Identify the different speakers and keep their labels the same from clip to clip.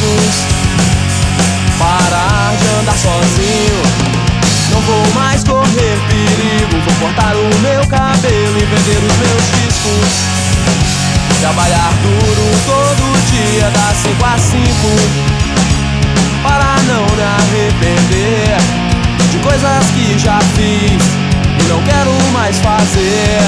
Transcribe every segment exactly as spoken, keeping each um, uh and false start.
Speaker 1: amigos, parar de andar sozinho. Não vou mais correr perigo, vou cortar o meu cabelo e vender os meus discos. Trabalhar duro todo dia das cinco às cinco, para não me arrepender de coisas que já fiz e não quero mais fazer.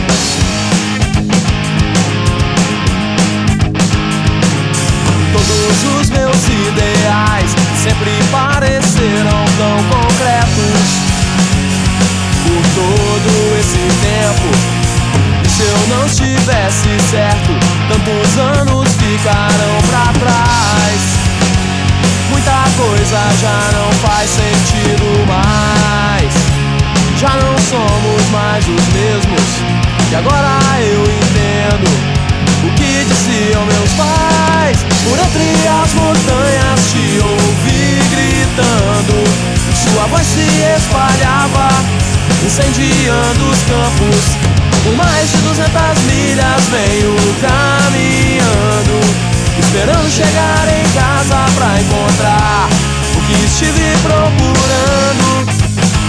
Speaker 1: Todos os meus ideais sempre pareceram tão concretos por todo esse tempo. E se eu não estivesse certo, tantos anos ficarão pra trás. Muita coisa já não faz sentido mais. Já não somos mais os mesmos, e agora eu entendo o que diziam meus pais. Por entre as montanhas te ouvi gritando, sua voz se espalhava, incendiando os campos. Por mais de duzentas milhas venho caminhando, esperando chegar em casa pra encontrar o que estive procurando.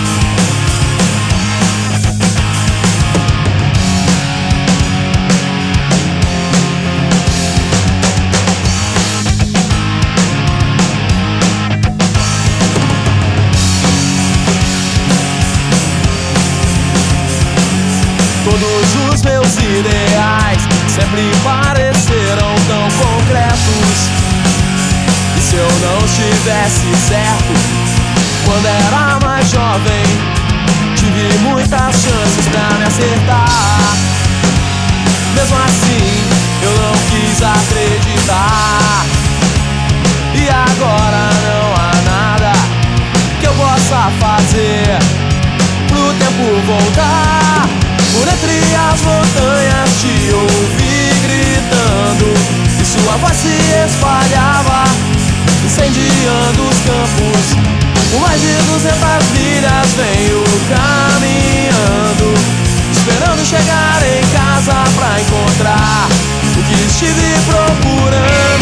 Speaker 1: Todos os meus ideais sempre pareceram tão concretos. E se eu não estivesse certo quando era mais jovem, tive muitas chances pra me acertar. Mesmo assim eu não quis acreditar, e agora não há nada que eu possa fazer pro tempo voltar. Por entre as montanhas te ouvi gritando, e sua voz se espalhava, incendiando os campos. Por mais de duzentas milhas venho caminhando, esperando chegar em casa pra encontrar o que estive procurando.